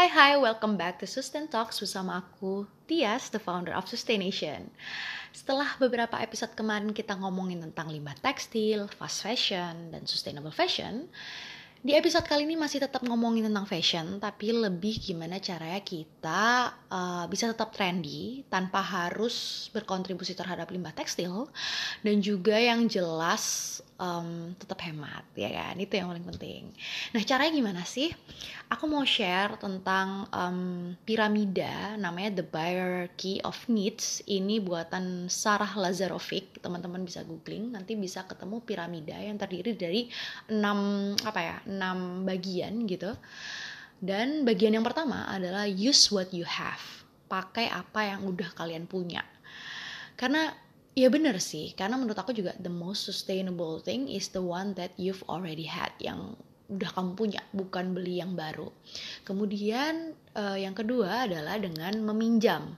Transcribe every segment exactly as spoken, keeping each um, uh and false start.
Hai hai, welcome back to Sustain Talks bersama aku, Tias, the founder of Sustaination. Setelah beberapa episode kemarin kita ngomongin tentang limbah tekstil, fast fashion, dan sustainable fashion, di episode kali ini masih tetap ngomongin tentang fashion, tapi lebih gimana caranya kita uh, bisa tetap trendy tanpa harus berkontribusi terhadap limbah tekstil, dan juga yang jelas um, tetap hemat, ya kan? Itu yang paling penting. Nah, caranya gimana sih? Aku mau share tentang um, piramida, namanya The Hierarchy of Needs. Ini buatan Sarah Lazarovic, teman-teman bisa googling, nanti bisa ketemu piramida yang terdiri dari enam apa ya, enam bagian gitu. Dan bagian yang pertama adalah use what you have, pakai apa yang udah kalian punya. Karena ya bener sih, karena menurut aku juga the most sustainable thing is the one that you've already had, yang udah kamu punya, bukan beli yang baru. Kemudian uh, yang kedua adalah dengan meminjam.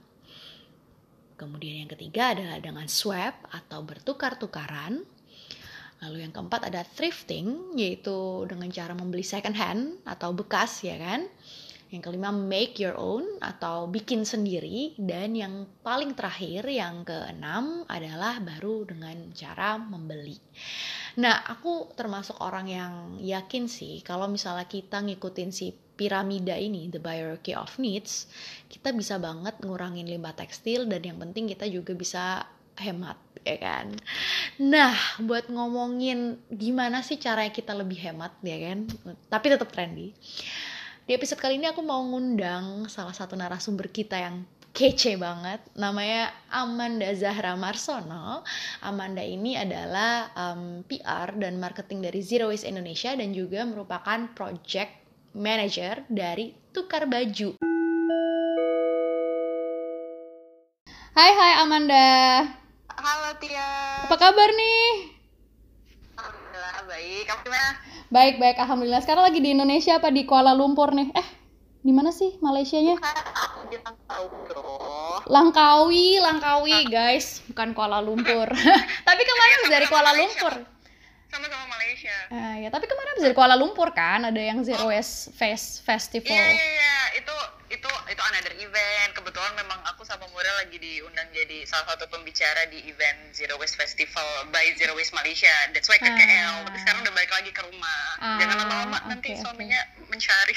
Kemudian yang ketiga adalah dengan swap atau bertukar-tukaran. Lalu yang keempat ada thrifting, yaitu dengan cara membeli second hand atau bekas, ya kan. Yang kelima make your own atau bikin sendiri. Dan yang paling terakhir, yang keenam adalah baru dengan cara membeli. Nah, aku termasuk orang yang yakin sih kalau misalnya kita ngikutin si piramida ini, the hierarchy of needs, kita bisa banget ngurangin limbah tekstil dan yang penting kita juga bisa hemat, ya kan. Nah, buat ngomongin gimana sih caranya kita lebih hemat, ya kan, tapi tetap trendy. Di episode kali ini aku mau ngundang salah satu narasumber kita yang kece banget, namanya Amanda Zahra Marsono. Amanda ini adalah um, P R dan marketing dari Zero Waste Indonesia dan juga merupakan project manager dari Tukar Baju. Hai hai Amanda. Halo Tia. Apa kabar nih? Alhamdulillah baik. Kamu gimana? Baik baik alhamdulillah. Sekarang lagi di Indonesia apa di Kuala Lumpur nih? Eh di mana sih Malaysianya? Di Langkawi, bro. Langkawi, Langkawi guys, bukan Kuala Lumpur. Tapi kemarin habis dari Kuala Lumpur. Sama-sama Malaysia. Ah, ya, tapi kemarin habis dari Kuala Lumpur kan, ada yang Zero Waste Fest Festival. Iya iya iya, itu itu itu another event. Kebetulan memang aku sama Murel lagi diundang jadi salah satu pembicara di event Zero Waste Festival by Zero Waste Malaysia. That's why ke K L. Tapi sekarang udah balik lagi ke rumah. Ah, Jangan lama-lama okay, nanti okay. suaminya mencari.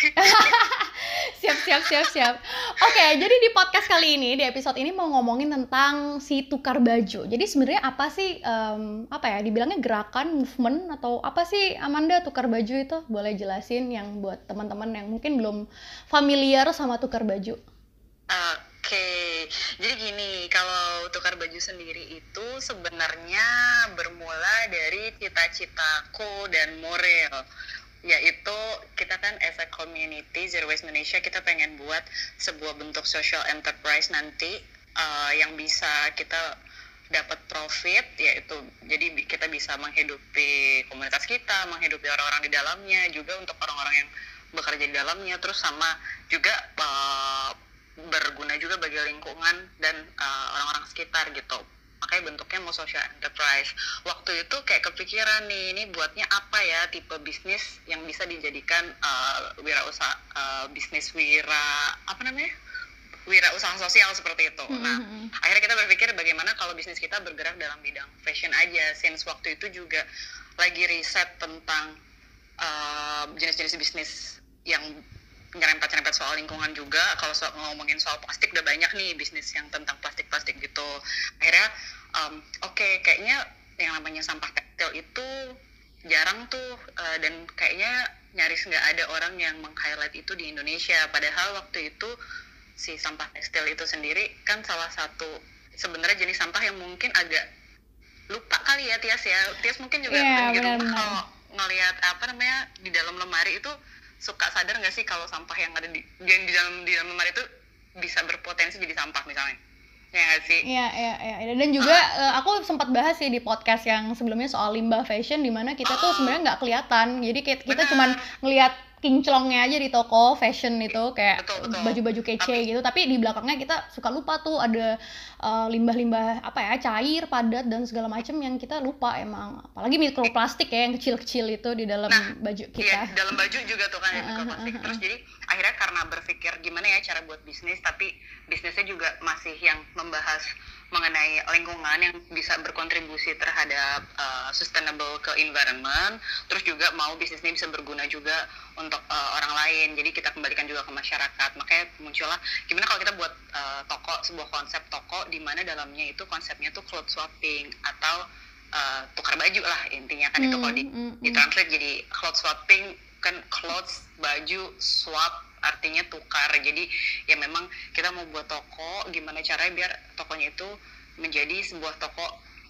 siap siap siap siap. Oke, okay, jadi di podcast kali ini, di episode ini mau ngomongin tentang si tukar baju. Jadi sebenarnya apa sih um, apa ya dibilangnya gerakan, movement atau apa sih Amanda tukar baju itu? Boleh jelasin yang buat teman-teman yang mungkin belum familiar sama tukar baju. Oke, okay. Jadi gini, kalau tukar baju sendiri itu sebenarnya bermula dari cita-citaku dan Murel, yaitu kita kan as a community Zero Waste Indonesia, kita pengen buat sebuah bentuk social enterprise nanti uh, yang bisa kita dapat profit, yaitu jadi kita bisa menghidupi komunitas kita, menghidupi orang-orang di dalamnya, juga untuk orang-orang yang bekerja di dalamnya, terus sama juga uh, berguna juga bagi lingkungan dan uh, orang-orang sekitar gitu. Makanya bentuknya mau social enterprise. Waktu itu kayak kepikiran nih, ini buatnya apa ya, tipe bisnis yang bisa dijadikan uh, wirausaha, uh, bisnis wira, apa namanya? wirausaha sosial seperti itu. Mm-hmm. Nah, akhirnya kita berpikir bagaimana kalau bisnis kita bergerak dalam bidang fashion aja. Since waktu itu juga lagi riset tentang uh, jenis-jenis bisnis yang nyerempet-nyerempet soal lingkungan juga. Kalau so- ngomongin soal plastik udah banyak nih bisnis yang tentang plastik-plastik gitu. Akhirnya um, oke okay, kayaknya yang namanya sampah tekstil itu jarang tuh uh, dan kayaknya nyaris nggak ada orang yang meng-highlight itu di Indonesia. Padahal waktu itu si sampah tekstil itu sendiri kan salah satu sebenarnya jenis sampah yang mungkin agak lupa kali ya Tias ya. Tias mungkin juga yeah, di rumah benar-benar. Kalau ngelihat apa namanya di dalam lemari itu suka sadar nggak sih kalau sampah yang ada di yang di dalam di dalam lemari itu bisa berpotensi jadi sampah misalnya. Ya nggak sih? Iya, iya, iya. Dan juga uh. uh, aku sempat bahas sih di podcast yang sebelumnya soal limbah fashion, di mana kita uh. tuh sebenarnya nggak kelihatan. Jadi kita, kita cuman ngelihat kinclongnya aja di toko fashion itu kayak betul, betul. baju-baju kece tapi, gitu, tapi di belakangnya kita suka lupa tuh ada uh, limbah-limbah apa ya, cair, padat dan segala macam yang kita lupa emang. Apalagi mikroplastik ya yang kecil-kecil itu di dalam nah, baju kita. Iya, dalam baju juga tuh kan uh, mikroplastik. Uh, uh, uh, Terus jadi akhirnya karena berpikir gimana ya cara buat bisnis, tapi bisnisnya juga masih yang membahas mengenai lingkungan yang bisa berkontribusi terhadap uh, sustainable ke environment, terus juga mau bisnisnya bisa berguna juga untuk uh, orang lain, jadi kita kembalikan juga ke masyarakat. Makanya muncullah gimana kalau kita buat uh, toko, sebuah konsep toko di mana dalamnya itu konsepnya tuh cloth swapping atau uh, tukar baju lah intinya kan. hmm, itu kalau di, hmm, ditranslate jadi cloth swapping kan, clothes baju, swap artinya tukar. Jadi ya memang kita mau buat toko, gimana caranya biar tokonya itu menjadi sebuah toko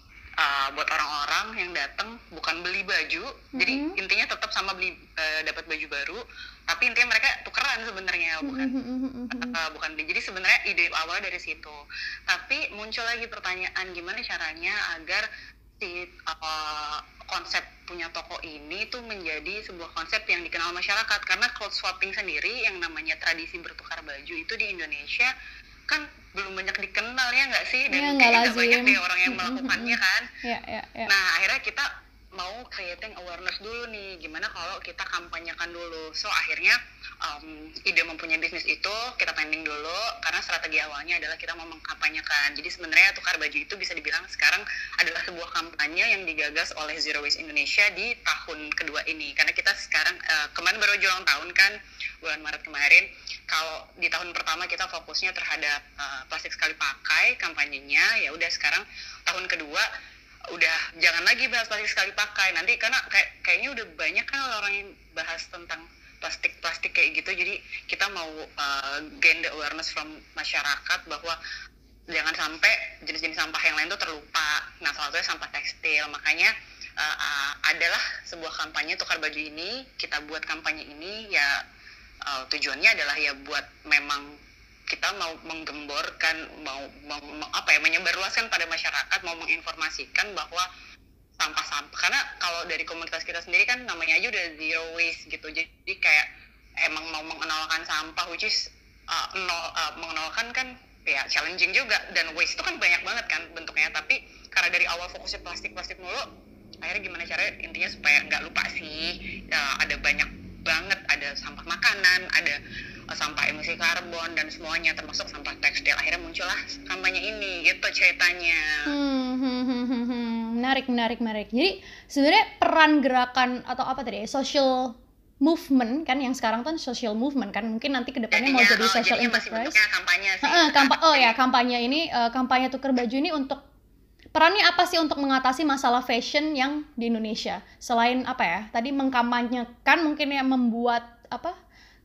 uh, buat orang-orang yang datang bukan beli baju. Mm-hmm. Jadi intinya tetap sama beli uh, dapat baju baru, tapi intinya mereka tukeran sebenarnya, bukan mm-hmm. uh, bukan beli. Jadi sebenarnya ide awal dari situ. Tapi muncul lagi pertanyaan, gimana caranya agar si uh, konsep punya toko ini tuh menjadi sebuah konsep yang dikenal masyarakat. Karena cloth swapping sendiri yang namanya tradisi bertukar baju itu di Indonesia kan belum banyak dikenal ya nggak sih, dan ya, kayaknya nggak banyak deh orang yang melakukannya kan. ya, ya, ya. Nah akhirnya kita mau creating awareness dulu nih, gimana kalau kita kampanyekan dulu. So akhirnya um, ide mempunyai bisnis itu kita pending dulu, karena strategi awalnya adalah kita mau mengkampanyekan. Jadi sebenarnya tukar baju itu bisa dibilang sekarang adalah sebuah kampanye yang digagas oleh Zero Waste Indonesia di tahun kedua ini. Karena kita sekarang, uh, kemarin baru aja ulang tahun kan, bulan Maret kemarin. Kalau di tahun pertama kita fokusnya terhadap uh, plastik sekali pakai kampanyenya, ya udah sekarang tahun kedua udah jangan lagi bahas plastik sekali pakai nanti, karena kayak kayaknya udah banyak kan orang yang bahas tentang plastik-plastik kayak gitu. Jadi kita mau uh, gain the awareness from masyarakat bahwa jangan sampai jenis-jenis sampah yang lain tuh terlupa. Nah salah satunya sampah tekstil. Makanya uh, uh, adalah sebuah kampanye tukar baju ini. Kita buat kampanye ini ya uh, tujuannya adalah ya buat memang kita mau menggemborkan, mau, mau, mau apa ya, menyebarluaskan pada masyarakat, mau menginformasikan bahwa sampah-sampah, karena kalau dari komunitas kita sendiri kan namanya aja udah zero waste gitu, jadi kayak emang mau mengenalkan sampah, which is uh, nol, uh, mengenalkan kan ya challenging juga, dan waste itu kan banyak banget kan bentuknya. Tapi karena dari awal fokusnya plastik-plastik mulu, akhirnya gimana caranya intinya supaya nggak lupa sih, uh, ada banyak banget, ada sampah makanan, ada uh, sampah emisi karbon dan semuanya, termasuk sampah tekstil. Akhirnya muncullah kampanye ini gitu ceritanya. Hmm, hmm, hmm, hmm, hmm. menarik, menarik, menarik. Jadi sebenarnya peran gerakan atau apa tadi, social movement kan, yang sekarang kan social movement kan, mungkin nanti kedepannya mau jadi oh, social enterprise. Kampanye sih. Uh, kampa- oh ya kampanye ini, uh, kampanye tukar baju ini untuk perannya apa sih untuk mengatasi masalah fashion yang di Indonesia? Selain apa ya? Tadi mengkampanyekan mungkin ya, membuat apa?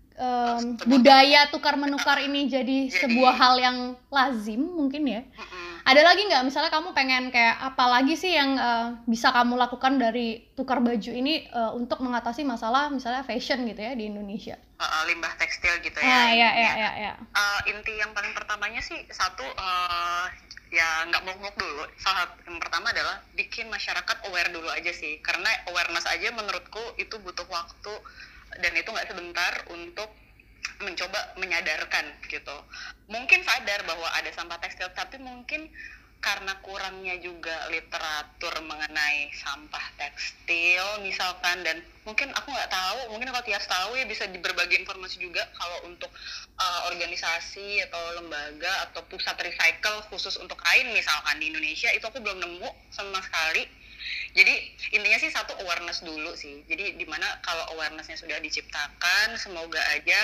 Um, budaya tukar menukar ini jadi, jadi sebuah hal yang lazim mungkin ya. Uh-uh. Ada lagi nggak? Misalnya kamu pengen kayak apa lagi sih yang uh, bisa kamu lakukan dari tukar baju ini uh, untuk mengatasi masalah misalnya fashion gitu ya di Indonesia? Uh, limbah tekstil gitu ya. Ah, ya, ya, ya, ya. Uh, inti yang paling pertamanya sih satu, uh, ya nggak muluk-muluk dulu. Salah yang pertama adalah bikin masyarakat aware dulu aja sih, karena awareness aja menurutku itu butuh waktu dan itu nggak sebentar untuk mencoba menyadarkan gitu. Mungkin sadar bahwa ada sampah tekstil, tapi mungkin karena kurangnya juga literatur mengenai sampah tekstil misalkan, dan mungkin aku nggak tahu, mungkin kalau Tias tahu ya bisa berbagi informasi juga kalau untuk uh, organisasi atau lembaga atau pusat recycle khusus untuk kain misalkan di Indonesia, itu aku belum nemu sama sekali. Jadi intinya sih satu, awareness dulu sih. Jadi dimana kalau awarenessnya sudah diciptakan, semoga aja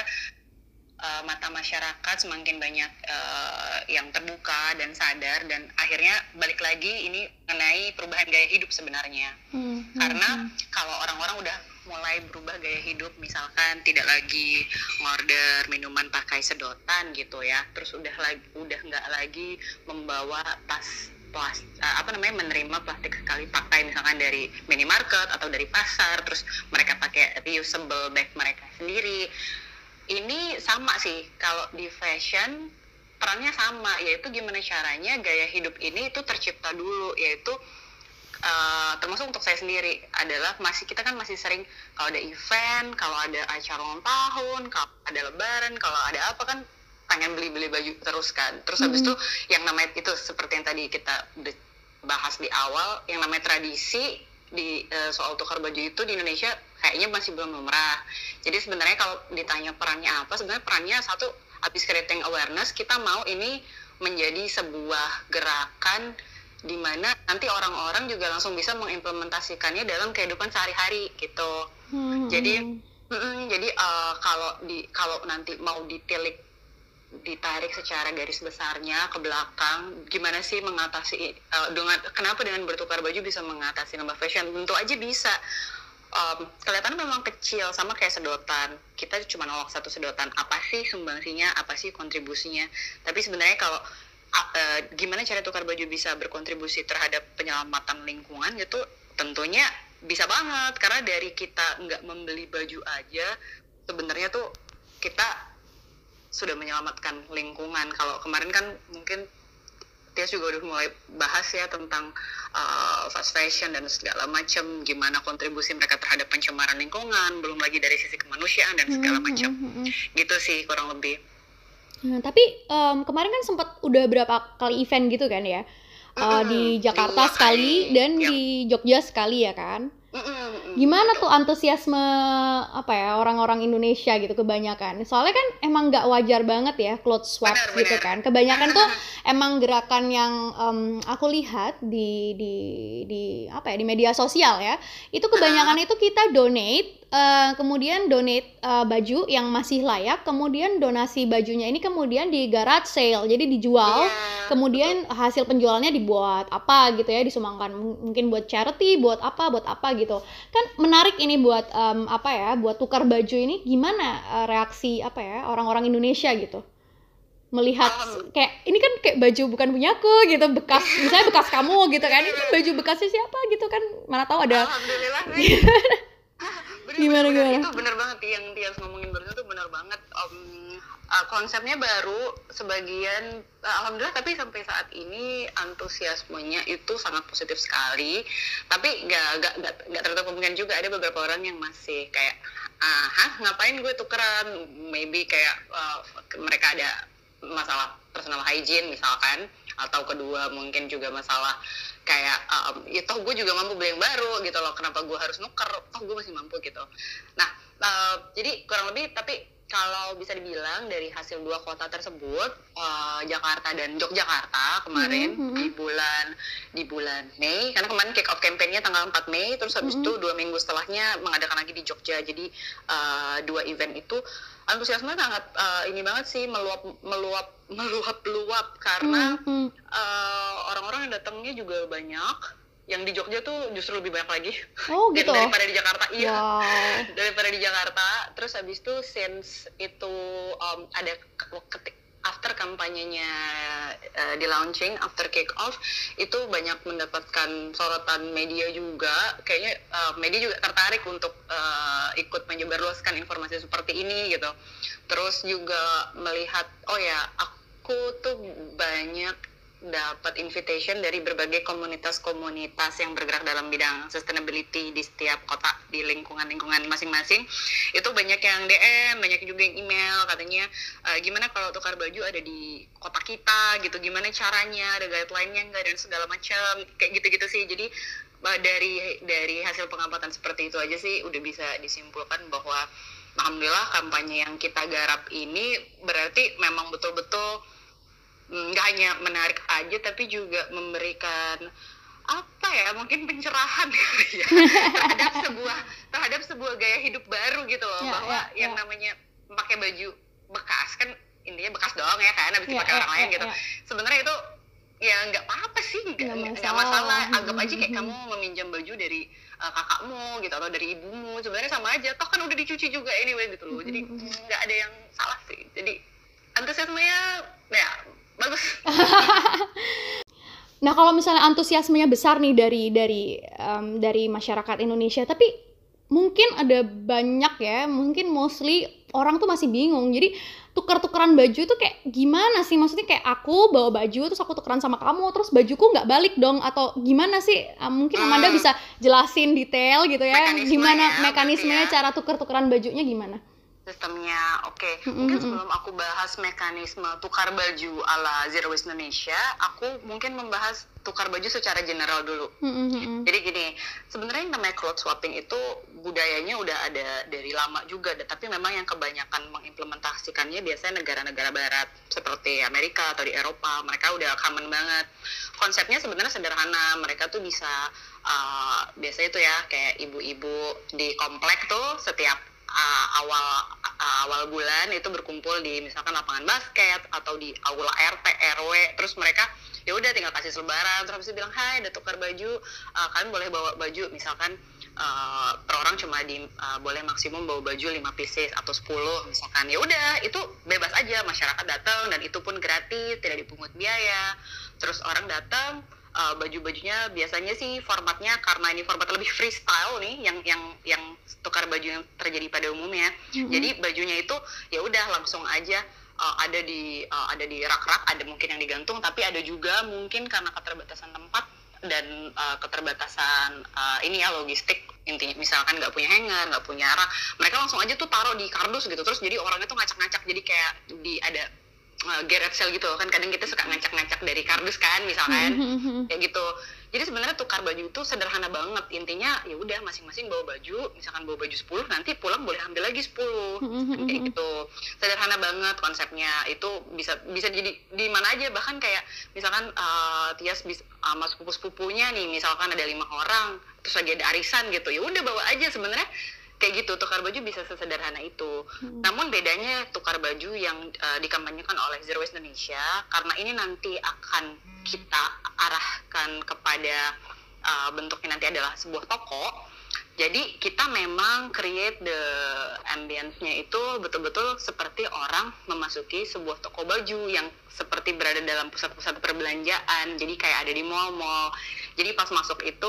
uh, mata masyarakat semakin banyak uh, yang terbuka dan sadar, dan akhirnya balik lagi ini mengenai perubahan gaya hidup sebenarnya. Hmm, Karena hmm. kalau orang-orang udah mulai berubah gaya hidup, misalkan tidak lagi ngorder minuman pakai sedotan gitu ya, terus udah lagi udah nggak lagi membawa tas plastik, apa namanya, menerima plastik sekali pakai misalkan dari minimarket atau dari pasar, terus mereka pakai reusable bag mereka sendiri. Ini sama sih kalau di fashion, perannya sama, yaitu gimana caranya gaya hidup ini itu tercipta dulu, yaitu uh, termasuk untuk saya sendiri adalah masih kita kan masih sering kalau ada event, kalau ada acara ulang tahun, kalau ada lebaran, kalau ada apa kan pengen beli-beli baju terus kan. Terus habis itu mm-hmm. yang namanya itu seperti yang tadi kita bahas di awal, yang namanya tradisi di uh, soal tukar baju itu di Indonesia kayak kayaknya masih belum lumrah. Jadi sebenarnya kalau ditanya perannya apa, sebenarnya perannya satu, habis creating awareness, kita mau ini menjadi sebuah gerakan di mana nanti orang-orang juga langsung bisa mengimplementasikannya dalam kehidupan sehari-hari gitu. Hmm. Jadi mm, jadi uh, kalau di kalau nanti mau ditilik ditarik secara garis besarnya ke belakang, gimana sih mengatasi uh, dengan kenapa dengan bertukar baju bisa mengatasi limbah fashion? Tentu aja bisa. Um, kelihatannya memang kecil, sama kayak sedotan. Kita cuma nolak satu sedotan. Apa sih sumbangsinya? Apa sih kontribusinya? Tapi sebenarnya kalau uh, gimana cara tukar baju bisa berkontribusi terhadap penyelamatan lingkungan gitu, tentunya bisa banget. Karena dari kita nggak membeli baju aja, sebenarnya tuh kita sudah menyelamatkan lingkungan. Kalau kemarin kan mungkin Tias juga udah mulai bahas ya tentang uh, fast fashion dan segala macam, gimana kontribusi mereka terhadap pencemaran lingkungan, belum lagi dari sisi kemanusiaan dan segala macam. Mm-hmm. Gitu sih kurang lebih. Nah, tapi um, kemarin kan sempat udah berapa kali event gitu kan ya, uh, mm-hmm. di Jakarta Dua sekali kali. Dan yep. di Jogja sekali ya kan. Mm-mm. Gimana tuh antusiasme apa ya orang-orang Indonesia gitu kebanyakan? Soalnya kan emang nggak wajar banget ya clothes swap bener, gitu bener. Kan. Kebanyakan tuh emang gerakan yang um, aku lihat di di di apa ya di media sosial ya. Itu kebanyakan itu kita donate, uh, kemudian donate uh, baju yang masih layak, kemudian donasi bajunya ini kemudian di garage sale, jadi dijual. Yeah. Kemudian hasil penjualannya dibuat apa gitu ya, disumbangkan mungkin buat charity, buat apa, buat apa gitu. Kan menarik ini buat um, apa ya, buat tukar baju ini gimana uh, reaksi apa ya orang-orang Indonesia gitu. Melihat kayak ini kan kayak baju bukan punyaku gitu, bekas misalnya bekas kamu gitu kan. Ini baju bekasnya siapa gitu kan. Mana tahu ada. Alhamdulillah. bener, gimana bener, gimana? Itu bener banget yang Tias ngomongin barusan tuh bener banget. Um, uh, konsepnya baru sebagian uh, alhamdulillah, tapi sampai saat ini antusiasmenya itu sangat positif sekali. Tapi nggak nggak nggak nggak tertutup kemungkinan juga ada beberapa orang yang masih kayak ah hah ngapain gue tukeran, maybe kayak uh, mereka ada masalah personal hygiene misalkan, atau kedua mungkin juga masalah kayak um, ya toh gue juga mampu beli yang baru gitu loh, kenapa gue harus nuker, toh gue masih mampu gitu. Nah uh, jadi kurang lebih, tapi kalau bisa dibilang dari hasil dua kota tersebut, uh, Jakarta dan Yogyakarta kemarin mm-hmm. di bulan di bulan Mei, karena kemarin kick off campaign-nya tanggal empat Mei, terus habis mm-hmm. itu dua minggu setelahnya mengadakan lagi di Jogja. Jadi uh, dua event itu antusiasme sangat uh, ini banget sih, meluap meluap meluap luap karena mm-hmm. uh, orang-orang yang datangnya juga banyak. Yang di Jogja tuh justru lebih banyak lagi oh, gitu. daripada di Jakarta. Iya, wow. daripada di Jakarta. Terus habis itu since itu um, ada ketik after kampanyenya uh, di launching, after kick off, itu banyak mendapatkan sorotan media juga. Kayaknya uh, media juga tertarik untuk uh, ikut menyebarluaskan informasi seperti ini gitu. Terus juga melihat, oh ya, aku tuh banyak dapat invitation dari berbagai komunitas-komunitas yang bergerak dalam bidang sustainability di setiap kota, di lingkungan-lingkungan masing-masing. Itu banyak yang D M, banyak juga yang email, katanya e, gimana kalau tukar baju ada di kota kita gitu, gimana caranya, ada guideline-nya nggak, dan segala macam, kayak gitu-gitu sih. Jadi dari dari hasil pengamatan seperti itu aja sih udah bisa disimpulkan bahwa alhamdulillah kampanye yang kita garap ini berarti memang betul-betul nggak hanya menarik aja, tapi juga memberikan apa ya, mungkin pencerahan ya terhadap sebuah terhadap sebuah gaya hidup baru gitu loh, ya, bahwa ya, yang ya. namanya pakai baju bekas kan intinya bekas doang ya kan, habis dipakai ya, orang ya, lain ya, gitu. Ya. Sebenarnya itu ya nggak apa-apa sih, nggak nggak masalah. Anggap aja kayak kamu meminjam baju dari uh, kakakmu gitu atau dari ibumu, sebenarnya sama aja, toh kan udah dicuci juga anyway gitu loh. Jadi nggak ada yang salah sih. Jadi antusiasmenya ya bagus. Nah kalau misalnya antusiasmenya besar nih dari dari um, dari masyarakat Indonesia, tapi mungkin ada banyak ya, mungkin mostly orang tuh masih bingung. Jadi tukar-tukaran baju tuh kayak gimana sih? Maksudnya kayak aku bawa baju terus aku tukeran sama kamu, terus bajuku nggak balik dong, atau gimana sih? Mungkin Amanda hmm. bisa jelasin detail gitu ya, mekanisme gimana ya, mekanismenya ya. Cara tukar-tukaran bajunya gimana? Sistemnya, oke. Okay. Mm-hmm. Mungkin sebelum aku bahas mekanisme tukar baju ala Zero Waste Indonesia, aku mungkin membahas tukar baju secara general dulu. Mm-hmm. Jadi gini, sebenarnya yang namanya clothes swapping itu budayanya udah ada dari lama juga, tapi memang yang kebanyakan mengimplementasikannya biasanya negara-negara barat seperti Amerika atau di Eropa. Mereka udah common banget. Konsepnya sebenarnya sederhana. Mereka tuh bisa uh, biasanya tuh ya kayak ibu-ibu di komplek tuh setiap uh, awal uh, awal bulan itu berkumpul di misalkan lapangan basket atau di aula R T R W, terus mereka ya udah tinggal kasih selebaran, terus habis itu bilang hai, ada tukar baju, uh, kalian boleh bawa baju misalkan uh, per orang cuma di uh, boleh maksimum bawa baju lima pieces atau sepuluh misalkan. Ya udah itu bebas aja, masyarakat datang dan itu pun gratis, tidak dipungut biaya. Terus orang datang, uh, baju-bajunya biasanya sih formatnya, karena ini format lebih freestyle nih yang yang yang tukar baju yang terjadi pada umumnya. Mm-hmm. Jadi bajunya itu ya udah langsung aja Uh, ada di uh, ada di rak-rak, ada mungkin yang digantung, tapi ada juga mungkin karena keterbatasan tempat dan uh, keterbatasan uh, ini ya logistik, intinya misalkan nggak punya hanger, nggak punya rak, mereka langsung aja tuh taruh di kardus gitu. Terus jadi orangnya tuh ngacak-ngacak, jadi kayak di ada uh, garage sale gitu kan, kadang kita suka ngacak-ngacak dari kardus kan misalkan kayak gitu. Jadi sebenarnya tukar baju itu sederhana banget, intinya ya udah masing-masing bawa baju, misalkan bawa baju sepuluh, nanti pulang boleh ambil lagi sepuluh, kayak gitu. Sederhana banget konsepnya, itu bisa bisa jadi di mana aja, bahkan kayak misalkan uh, Tias bisa sama sepupu-sepupunya nih, misalkan ada lima orang, terus lagi ada arisan gitu, ya udah bawa aja sebenarnya. Kayak gitu, tukar baju bisa sesederhana itu. Hmm. Namun bedanya tukar baju yang uh, dikampanyekan oleh Zero Waste Indonesia, karena ini nanti akan kita arahkan kepada uh, bentuknya nanti adalah sebuah toko. Jadi kita memang create the ambience-nya itu betul-betul seperti orang memasuki sebuah toko baju yang seperti berada dalam pusat-pusat perbelanjaan. Jadi kayak ada di mall-mall. Jadi pas masuk itu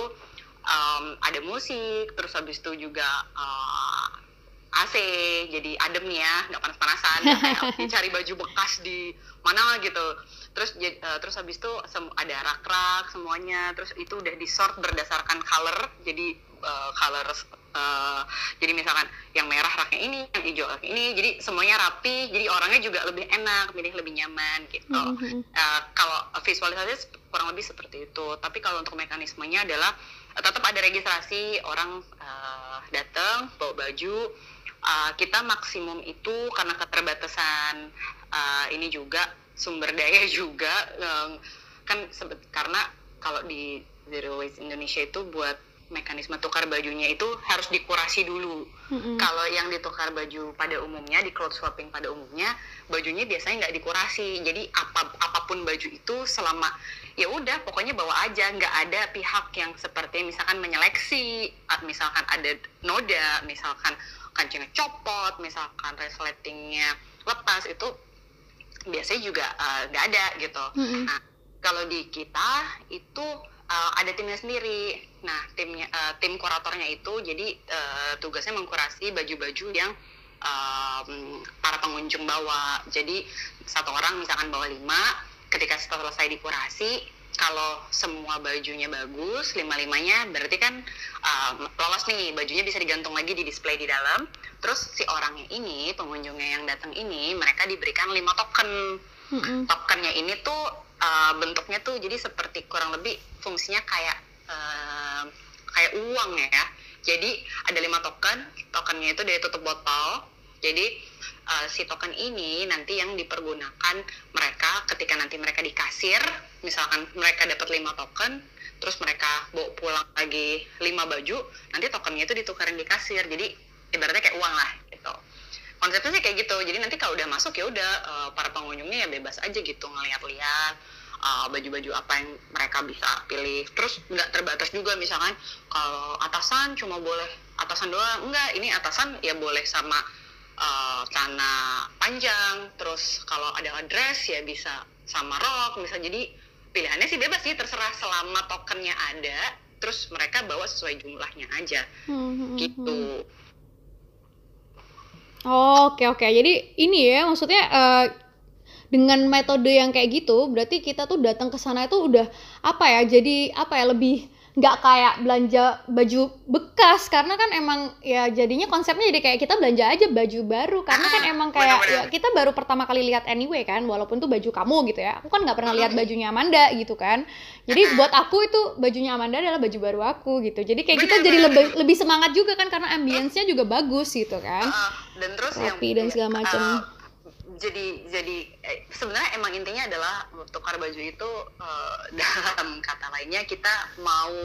Um, ada musik, terus habis itu juga uh, A C, jadi adem ya, nggak panas-panasan, kayak cari baju bekas di mana gitu. Terus uh, terus habis itu sem- ada rak-rak semuanya, terus itu udah di-sort berdasarkan color, jadi uh, color uh, jadi misalkan yang merah raknya ini, yang hijau raknya ini, jadi semuanya rapi, jadi orangnya juga lebih enak, milih lebih nyaman gitu. Mm-hmm. Uh, kalau visualisasi kurang lebih seperti itu, tapi kalau untuk mekanismenya adalah tetap ada registrasi, orang uh, datang bawa baju, uh, kita maksimum itu karena keterbatasan uh, ini juga sumber daya juga, um, kan sebet, karena kalau di Zero Waste Indonesia itu buat mekanisme tukar bajunya itu harus dikurasi dulu. Mm-hmm. Kalau yang ditukar baju pada umumnya, di clothes swapping pada umumnya, bajunya biasanya nggak dikurasi. Jadi apa, apapun baju itu selama ya udah pokoknya bawa aja, nggak ada pihak yang seperti misalkan menyeleksi, misalkan ada noda, misalkan kancingnya copot, misalkan resletingnya lepas, itu biasanya juga nggak uh, ada gitu. Mm-hmm. Nah kalau di kita itu uh, ada timnya sendiri. Nah timnya uh, tim kuratornya itu jadi uh, tugasnya mengkurasi baju-baju yang um, para pengunjung bawa. Jadi satu orang misalkan bawa lima, ketika setelah selesai dikurasi, kalau semua bajunya bagus, lima-limanya berarti kan um, lolos nih, bajunya bisa digantung lagi di display di dalam. Terus si orangnya ini, pengunjungnya yang datang ini, mereka diberikan lima token. Mm-hmm. Tokennya ini tuh uh, bentuknya tuh jadi seperti kurang lebih fungsinya kayak uh, kayak uang ya. Jadi ada lima token, tokennya itu dari tutup botol. Jadi Uh, si token ini nanti yang dipergunakan mereka ketika nanti mereka di kasir, misalkan mereka dapat lima token, terus mereka bawa pulang lagi lima baju, nanti tokennya itu ditukarin di kasir, jadi ibaratnya kayak uang lah gitu. Konsepnya sih kayak gitu. Jadi nanti kalau udah masuk ya udah uh, para pengunjungnya ya bebas aja gitu ngeliat-liat uh, baju-baju apa yang mereka bisa pilih. Terus nggak terbatas juga, misalkan kalau atasan cuma boleh atasan doang, enggak, ini atasan ya boleh sama Uh, celana panjang, terus kalau ada dress ya bisa sama rok, bisa. Jadi pilihannya sih bebas sih, terserah selama tokennya ada, terus mereka bawa sesuai jumlahnya aja. hmm, gitu. Oh, oke oke. Jadi ini ya maksudnya uh, dengan metode yang kayak gitu, berarti kita tuh datang ke sana itu udah apa ya? Jadi apa ya, lebih nggak kayak belanja baju bekas, karena kan emang ya jadinya konsepnya jadi kayak kita belanja aja baju baru, karena kan emang kayak ya kita baru pertama kali lihat anyway kan, walaupun tuh baju kamu gitu ya, aku kan nggak pernah lihat bajunya Amanda gitu kan, jadi buat aku itu bajunya Amanda adalah baju baru aku gitu, jadi kayak kita jadi lebih lebih semangat juga kan, karena ambience-nya juga bagus gitu kan, dan terus rapi yang dan segala macam. uh, jadi jadi eh, sebenarnya emang intinya adalah tukar baju itu uh, dalam kata lainnya kita mau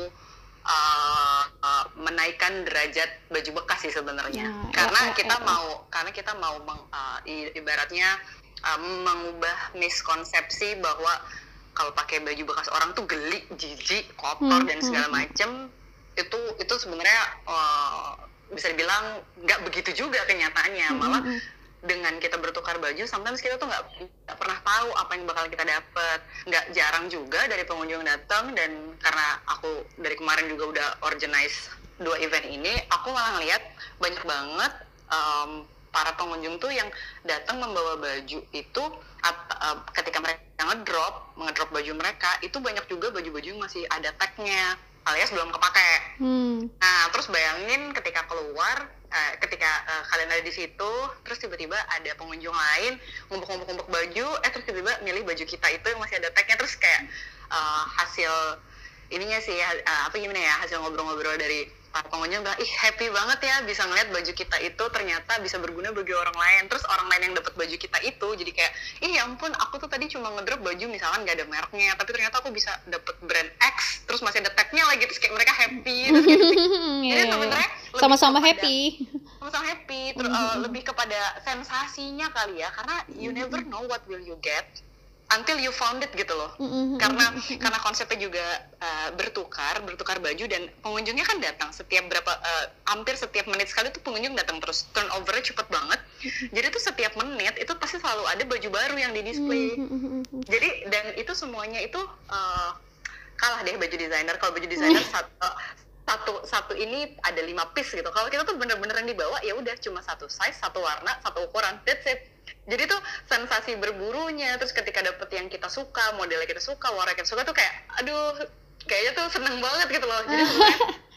uh, uh, menaikkan derajat baju bekas sih sebenarnya, nah, karena ya, kita ya, mau ya. karena kita mau meng, uh, ibaratnya uh, mengubah miskonsepsi bahwa kalau pakai baju bekas orang tuh geli, jijik, kotor hmm, dan segala hmm. macem, itu itu sebenarnya uh, bisa dibilang nggak begitu juga kenyataannya, hmm. malah dengan kita bertukar baju, sometimes kita tuh nggak pernah tahu apa yang bakal kita dapet. Nggak jarang juga dari pengunjung datang, dan karena aku dari kemarin juga udah organize dua event ini, aku malah ngeliat banyak banget um, para pengunjung tuh yang datang membawa baju itu at, uh, ketika mereka ngedrop, ngedrop baju mereka, itu banyak juga baju-baju yang masih ada tagnya, alias belum kepake. Hmm. Nah, terus bayangin ketika keluar, uh, ketika uh, kalian ada di situ, terus tiba-tiba ada pengunjung lain ngumpuk-ngumpuk baju, eh terus tiba-tiba milih baju kita itu yang masih ada tagnya, terus kayak uh, hasil ininya sih, uh, apa gimana ya, hasil ngobrol-ngobrol dari para pengunjung bilang, ih happy banget ya bisa ngeliat baju kita itu ternyata bisa berguna bagi orang lain. Terus orang lain yang dapat baju kita itu jadi kayak, ih ya ampun, aku tuh tadi cuma ngedrop baju misalkan gak ada mereknya, tapi ternyata aku bisa dapet brand X terus masih ada tagnya lagi, terus kayak mereka happy terus kayak gitu. Jadi sebenarnya sama-sama happy sama-sama happy terus uh, lebih kepada sensasinya kali ya, karena you never know what will you get until you found it gitu loh. Mm-hmm. Karena karena konsepnya juga uh, bertukar, bertukar baju, dan pengunjungnya kan datang setiap berapa uh, hampir setiap menit sekali tuh pengunjung datang terus. Turnover-nya cepet banget. Jadi tuh setiap menit itu pasti selalu ada baju baru yang di display. Mm-hmm. Jadi dan itu semuanya itu uh, kalah deh baju desainer. Kalau baju desainer satu satu satu ini ada lima piece gitu. Kalau kita tuh bener-bener yang dibawa ya udah cuma satu size, satu warna, satu ukuran. That's it. Jadi tuh sensasi berburunya, terus ketika dapet yang kita suka, modelnya kita suka, warna kita suka tuh kayak, aduh, kayaknya tuh seneng banget gitu loh. Jadi sebenarnya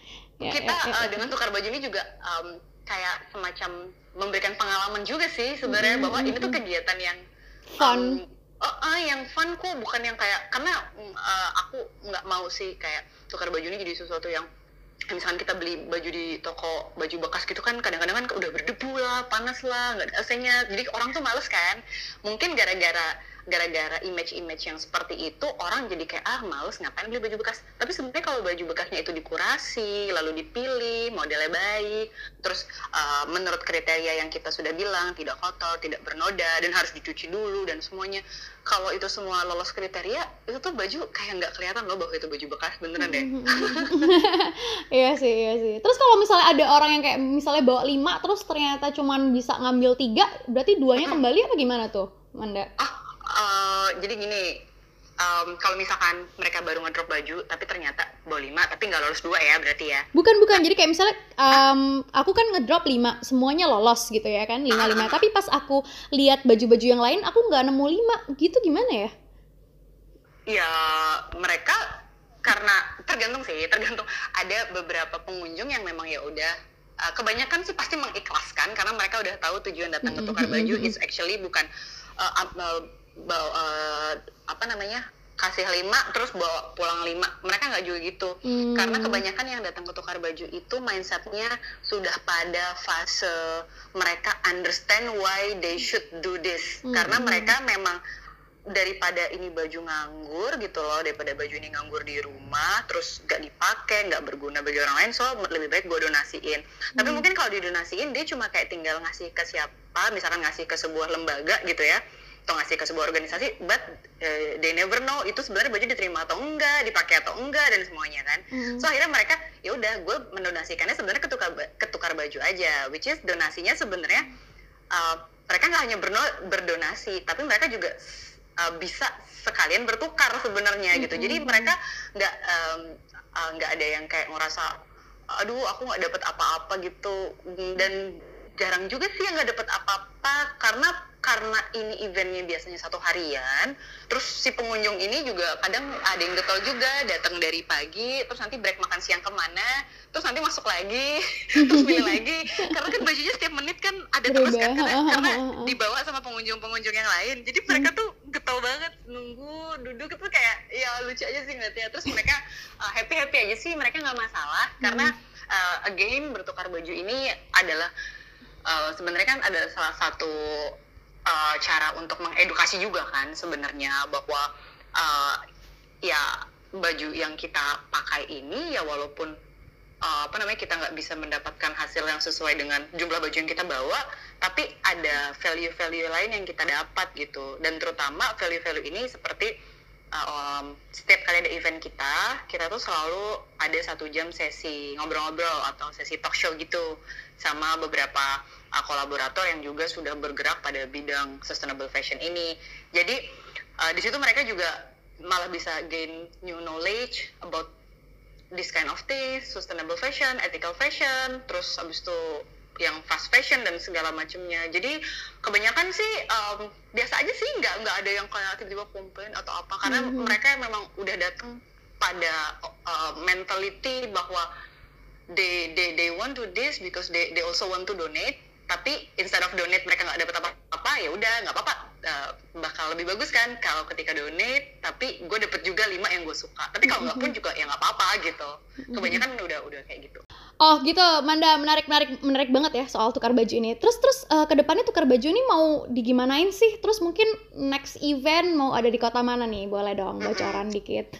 kita uh, dengan tukar baju ini juga um, kayak semacam memberikan pengalaman juga sih sebenarnya, mm-hmm. bahwa ini tuh kegiatan yang fun. Um, uh, uh, yang fun kok, bukan yang kayak, karena uh, aku nggak mau sih kayak tukar baju ini jadi sesuatu yang misalkan kita beli baju di toko baju bekas gitu kan, kadang-kadang kan udah berdebu lah, panas lah, nggak ada A C-nya, jadi orang tuh males kan. Mungkin gara-gara gara-gara image-image yang seperti itu, orang jadi kayak, ah males ngapain beli baju bekas. Tapi sebenarnya kalau baju bekasnya itu dikurasi, lalu dipilih, modelnya baik, terus uh, menurut kriteria yang kita sudah bilang, tidak kotor, tidak bernoda, dan harus dicuci dulu dan semuanya, kalau itu semua lolos kriteria, itu tuh baju kayak nggak kelihatan loh bahwa itu baju bekas, beneran deh. Iya sih, iya sih. Terus kalau misalnya ada orang yang kayak misalnya bawa lima, terus ternyata cuman bisa ngambil tiga, berarti duanya kembali apa gimana tuh, Manda? Ah, uh, jadi gini, um, kalau misalkan mereka baru ngedrop baju, tapi ternyata bawa lima, tapi nggak lolos dua ya, berarti ya? Bukan, bukan. Jadi kayak misalnya, um, aku kan ngedrop lima, semuanya lolos gitu ya kan, lima-lima. Tapi pas aku lihat baju-baju yang lain, aku nggak nemu lima, gitu gimana ya? Ya, mereka karena tergantung sih, tergantung. Ada beberapa pengunjung yang memang ya udah, uh, kebanyakan sih pasti mengikhlaskan, karena mereka udah tahu tujuan datang ke tukar baju is actually bukan uh, uh, bawa uh, apa namanya kasih lima terus bawa pulang lima, mereka nggak juga gitu. Hmm. Karena kebanyakan yang datang ke tukar baju itu mindsetnya sudah pada fase mereka understand why they should do this. Hmm. Karena mereka memang daripada ini baju nganggur gitu loh, daripada baju ini nganggur di rumah terus gak dipakai, gak berguna bagi orang lain, so lebih baik gue donasiin. Hmm. Tapi mungkin kalau didonasiin dia cuma kayak tinggal ngasih ke siapa, misalkan ngasih ke sebuah lembaga gitu ya, atau ngasih ke sebuah organisasi, but uh, they never know itu sebenarnya baju diterima atau enggak, dipakai atau enggak, dan semuanya kan. Hmm. So akhirnya mereka ya udah, gue mendonasikannya sebenarnya ketukar ketukar baju aja, which is donasinya sebenarnya uh, mereka nggak hanya berno- berdonasi, tapi mereka juga Uh, bisa sekalian bertukar sebenarnya gitu. Mm-hmm. Jadi mereka nggak nggak um, uh, ada yang kayak ngerasa, aduh aku nggak dapat apa-apa gitu. Dan jarang juga sih yang nggak dapat apa-apa, karena karena ini eventnya biasanya satu harian, terus si pengunjung ini juga kadang ada yang getol juga, datang dari pagi, terus nanti break makan siang kemana, terus nanti masuk lagi, terus pilih lagi, karena kan bajunya setiap menit kan ada terus kan, karena, karena dibawa sama pengunjung-pengunjung yang lain, jadi mereka tuh getol banget, nunggu, duduk itu kayak, ya lucu aja sih ngeliatnya, terus mereka uh, happy-happy aja sih, mereka nggak masalah, karena uh, again bertukar baju ini adalah uh, sebenarnya kan ada salah satu Uh, cara untuk mengedukasi juga kan sebenarnya bahwa uh, ya baju yang kita pakai ini ya walaupun uh, apa namanya kita nggak bisa mendapatkan hasil yang sesuai dengan jumlah baju yang kita bawa, tapi ada value-value lain yang kita dapat gitu, dan terutama value-value ini seperti uh, um, setiap kali ada event kita kita tuh selalu ada satu jam sesi ngobrol-ngobrol atau sesi talk show gitu sama beberapa uh, kolaborator yang juga sudah bergerak pada bidang sustainable fashion ini. Jadi uh, di situ mereka juga malah bisa gain new knowledge about this kind of things, sustainable fashion, ethical fashion, terus abis itu yang fast fashion dan segala macamnya. Jadi kebanyakan sih um, biasa aja sih, nggak nggak ada yang kayak tiba-tiba komplain atau apa, karena mm-hmm. mereka memang udah datang pada uh, mentality bahwa they they they want to this because they they also want to donate, tapi instead of donate mereka nggak dapat apa-apa, ya udah nggak apa-apa, uh, bakal lebih bagus kan kalau ketika donate tapi gue dapet juga lima yang gue suka, tapi kalau nggak pun juga ya nggak apa-apa gitu. Kebanyakan udah udah kayak gitu. Oh gitu, Manda, menarik menarik menarik banget ya soal tukar baju ini. Terus terus uh, ke depannya tukar baju ini mau digimanain sih? Terus mungkin next event mau ada di kota mana nih? Boleh dong bocoran dikit.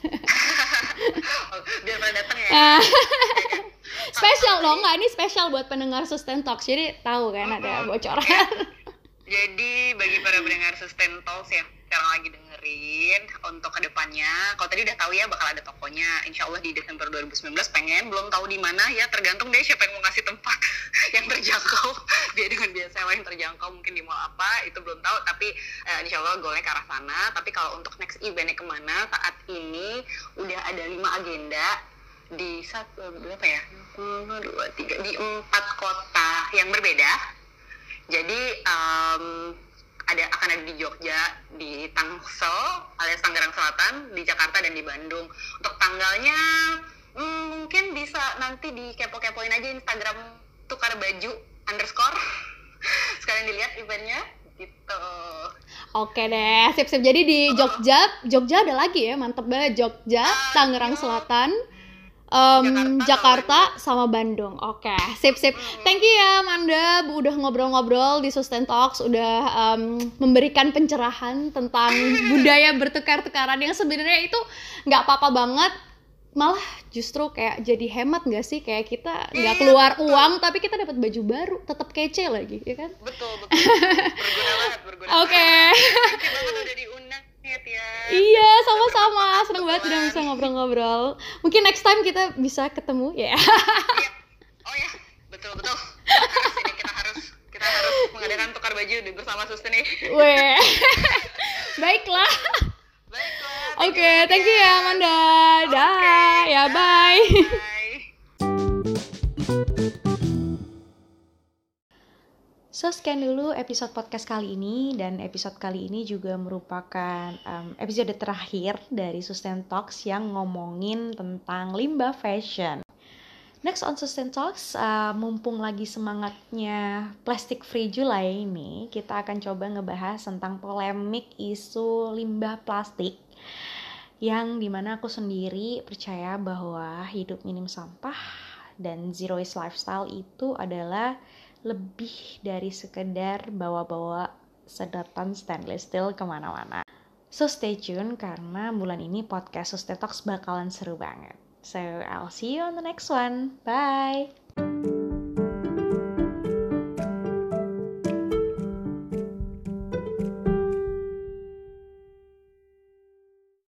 Biar pada datang ya. Spesial loh, nggak, ini spesial buat pendengar Sustain Talks, jadi tahu kan ada bocoran. Jadi bagi para pendengar Sustain Talks yang sekarang lagi dengerin, untuk kedepannya, kalau tadi udah tahu ya bakal ada tokonya, insya Allah di Desember dua ribu sembilan belas, pengen, belum tahu di mana ya, tergantung deh siapa yang mau ngasih tempat yang terjangkau, biar dengan biaya sewa yang terjangkau, mungkin di mall apa, itu belum tahu, tapi eh, insya Allah goalnya ke arah sana. Tapi kalau untuk next eventnya kemana, saat ini udah ada lima agenda, di satu berapa ya dua tiga di empat kota yang berbeda. Jadi um, ada akan ada di Jogja, di Tangsel alias Tangerang Selatan, di Jakarta dan di Bandung. Untuk tanggalnya hmm, mungkin bisa nanti di kepo-kepoin aja Instagram tukar baju underscore sekalian dilihat eventnya gitu. Oke deh, sip-sip. Jadi di Jogja, Jogja ada lagi ya, mantep banget. Jogja, Tangerang Selatan, Um, Jakarta, Jakarta sama Bandung. Oke, okay. Sip-sip. Thank you ya Manda, udah ngobrol-ngobrol di Sustain Talks, udah um, memberikan pencerahan tentang budaya bertukar-tukaran yang sebenarnya itu nggak apa-apa banget, malah justru kayak jadi hemat nggak sih, kayak kita nggak keluar betul. uang tapi kita dapat baju baru, tetap kece lagi, ya kan? Betul betul. Berguna banget, berguna. Oke. Okay. Terima kasih banget udah diundang. Ya. Iya, sama-sama. Senang banget udah bisa ngobrol-ngobrol. Mungkin next time kita bisa ketemu ya. Yeah. Iya. Oh ya, betul-betul. Harus ini kita harus kita harus mengadakan tukar baju bersama Sustain nih. Weh. Baiklah. Baiklah. Oke, okay, thank you ya Amanda. Dah. Okay, ya, bye. Bye. So, sekian dulu episode podcast kali ini, dan episode kali ini juga merupakan um, episode terakhir dari Sustain Talks yang ngomongin tentang limbah fashion. Next on Sustain Talks, uh, mumpung lagi semangatnya Plastic Free July ini, kita akan coba ngebahas tentang polemik isu limbah plastik, yang dimana aku sendiri percaya bahwa hidup minim sampah dan zero waste lifestyle itu adalah lebih dari sekedar bawa-bawa sedotan stainless steel kemana-mana. So stay tune karena bulan ini podcast Sustain Talks bakalan seru banget. So I'll see you on the next one. Bye!